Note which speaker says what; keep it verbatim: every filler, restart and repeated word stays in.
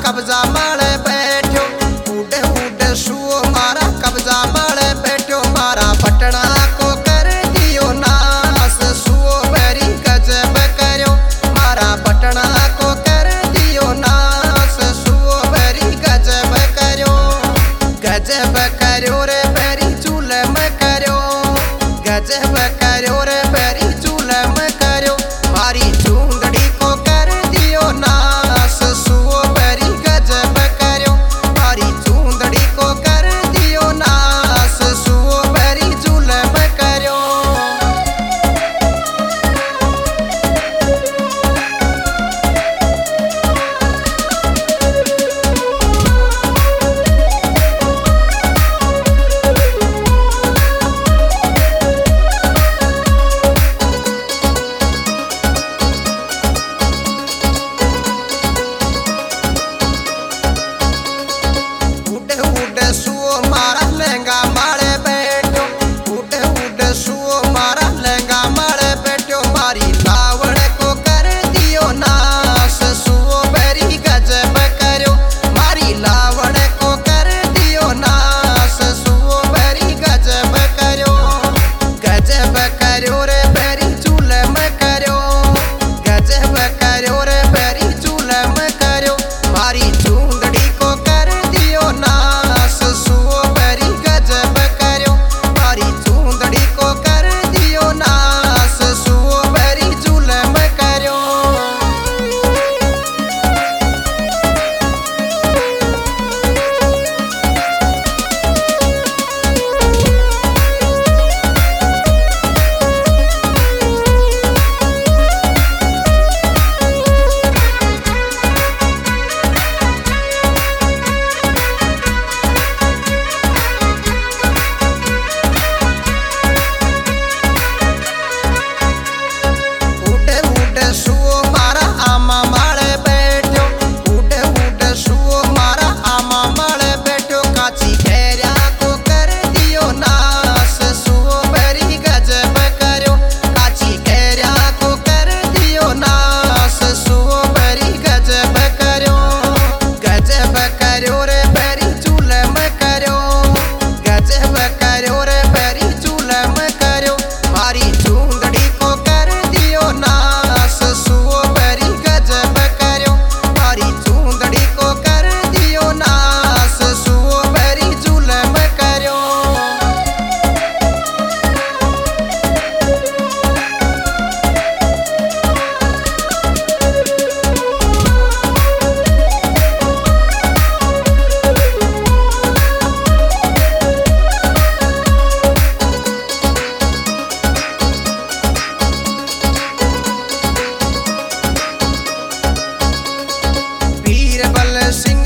Speaker 1: कब्जा मारे बैठो, उड़े उड़े सुओ मारा कब्जा मारे बैठो, मारा पटना को कर दियो नास, सुओ बेरी गजब करो, मारा पटना को कर दियो नास, सुओ बेरी गजब करो, गजब करो रे बेरी जुलम करो, गजब करो रे बेरी जुलम करो, मारी चूंदड़ी को कर दियो नास, सुओ बेरी गजब करो, मारी चूंदड़ी को कर दियो नास, सुओ बेरी जुलम करो। सुओ मारा लहंगा मारे बैठो, उड़े उड़े सुओ मारा लहंगा मारे बैठो, मारी लावण को कर दियो नास, सुओ बेरी गजब करो, मारी लावण को कर दियो नास, सुओ बेरी गजब करो, गजब करो रे बेरी जुलम करो, गजब करो रे बेरी जुलम करो, मारी चूंदड़ी को कर दियो नास, सुओ बेरी गजब करो, मारी चूंदड़ी को कर दियो नास, सुओ बेरी जुलम करो। उड़े उड़े सुओ मारा आमा मारे बैठो, उड़े उड़े सुओ मारा आमा मारे बैठो, काची घेरिया को कर दियो नास, सुओ बेरी गजब करो, काची घेरिया को कर दियो नास, सुओ बेरी गजब करो, गजब करो रे बेरी जुलम करो, गजब करो रे बेरी जुलम करो, मारी चूंदड़ी को कर दियो नास, सुओ बेरी गजब करो, मारी चूंदड़ी को कर दियो नास, सुओ बेरी जुलम करो। बीरबल सिंह